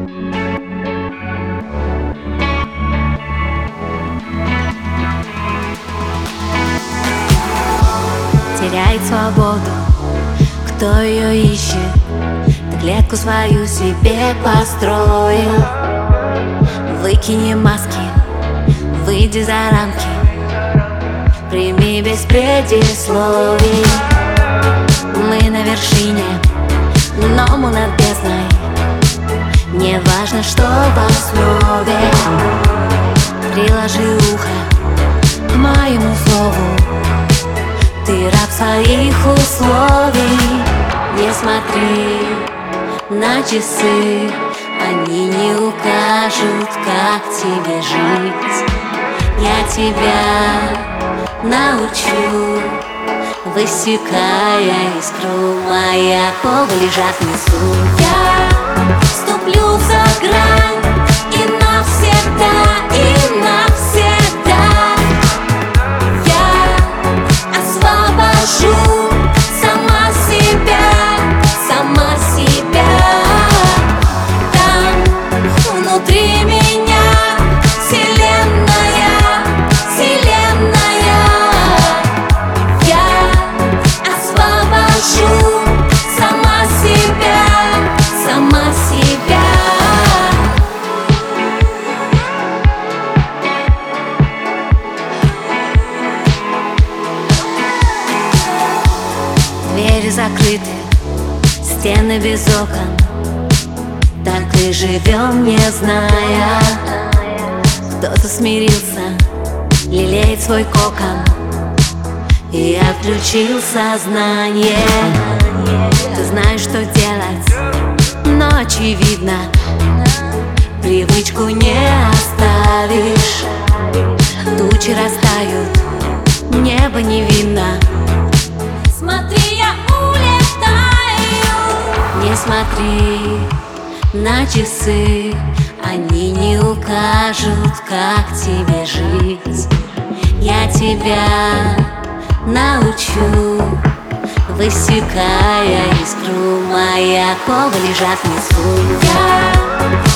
Теряет свободу, кто ее ищет? Ты клетку свою себе построил. Выкини маски, выйди за рамки, прими без предисловий. Мы на вершине, но мы над бездной. Не важно, что в основе. Приложи ухо к моему слову. Ты раб своих условий. Не смотри на часы, они не укажут, как тебе жить. Я тебя научу, высекая искру. Моя оковы лежат внизу. Я вступлю за грань и навсегда, и навсегда. Я освобожу сама себя, сама себя. Там внутри меня вселенная, вселенная. Я освобожу сама себя, сама себя. Двери закрыты, стены без окон. Так и живем, не зная. Кто-то смирился, лелеет свой кокон и отключил сознание. Ты знаешь, что делать, но очевидно, привычку не оставишь. Тучи растают, небо не видно. Смотри, я улетаю. Не смотри на часы, они не укажут, как тебе жить. Я тебя научу, высекая искру. Мои оковы лежат внизу. Я